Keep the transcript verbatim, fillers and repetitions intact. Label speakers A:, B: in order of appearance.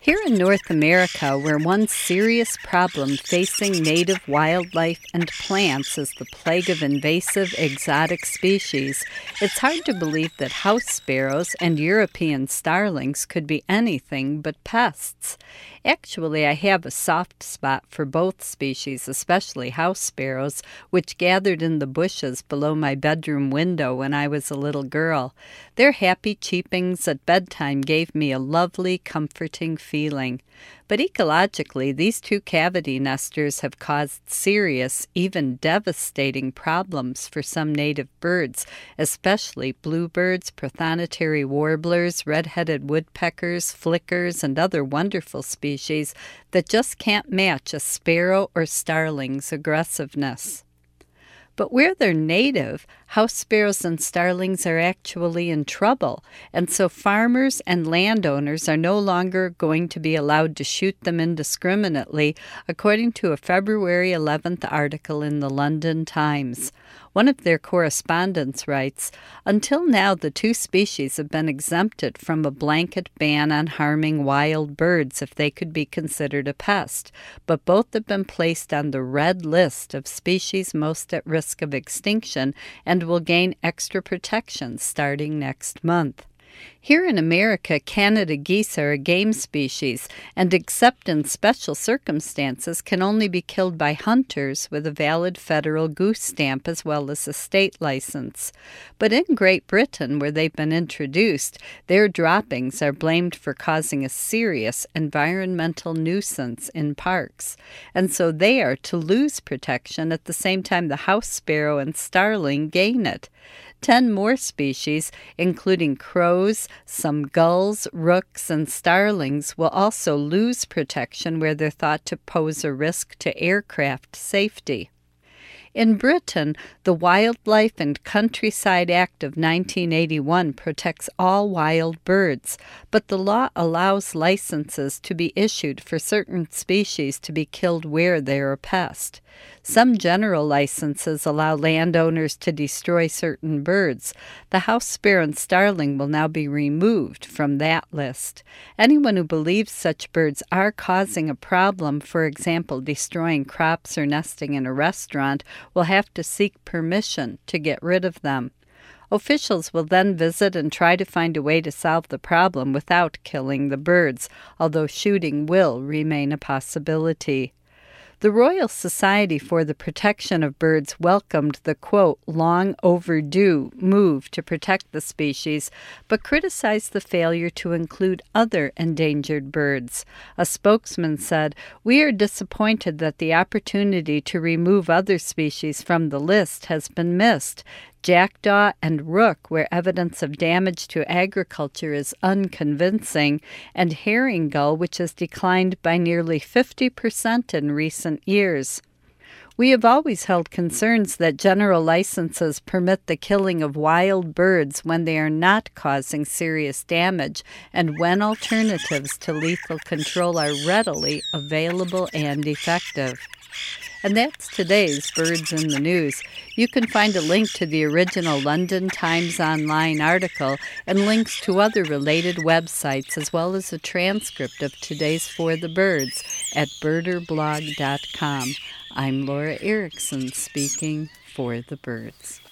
A: Here in North America, where one serious problem facing native wildlife and plants is the plague of invasive exotic species, it's hard to believe that house sparrows and European starlings could be anything but pests. Actually, I have a soft spot for both species, especially house sparrows, which gathered in the bushes below my bedroom window when I was a little girl. Their happy cheepings at bedtime gave me a lovely, comforting feeling. But ecologically, these two cavity nesters have caused serious, even devastating problems for some native birds, especially bluebirds, prothonotary warblers, red-headed woodpeckers, flickers, and other wonderful species that just can't match a sparrow or starling's aggressiveness. But where they're native, house sparrows and starlings are actually in trouble, and so farmers and landowners are no longer going to be allowed to shoot them indiscriminately, according to a February eleventh article in the London Times. One of their correspondents writes, "Until now, the two species have been exempted from a blanket ban on harming wild birds if they could be considered a pest, but both have been placed on the red list of species most at risk of extinction and will gain extra protection starting next month." Here in America, Canada geese are a game species, and except in special circumstances can only be killed by hunters with a valid federal goose stamp as well as a state license. But in Great Britain, where they've been introduced, their droppings are blamed for causing a serious environmental nuisance in parks, and so they are to lose protection at the same time the house sparrow and starling gain it. Ten more species, including crows, some gulls, rooks, and starlings, will also lose protection where they're thought to pose a risk to aircraft safety. In Britain, the Wildlife and Countryside Act of nineteen eighty-one protects all wild birds, but the law allows licenses to be issued for certain species to be killed where they are a pest. Some general licenses allow landowners to destroy certain birds. The house sparrow and starling will now be removed from that list. Anyone who believes such birds are causing a problem, for example, destroying crops or nesting in a restaurant, will have to seek permission to get rid of them. Officials will then visit and try to find a way to solve the problem without killing the birds, although shooting will remain a possibility. The Royal Society for the Protection of Birds welcomed the, quote, long overdue move to protect the species, but criticized the failure to include other endangered birds. A spokesman said, "We are disappointed that the opportunity to remove other species from the list has been missed. Jackdaw and rook, where evidence of damage to agriculture is unconvincing, and herring gull, which has declined by nearly fifty percent in recent years. We have always held concerns that general licenses permit the killing of wild birds when they are not causing serious damage and when alternatives to lethal control are readily available and effective." And that's today's Birds in the News. You can find a link to the original London Times Online article and links to other related websites, as well as a transcript of today's For the Birds at birder blog dot com. I'm Laura Erickson speaking for the birds.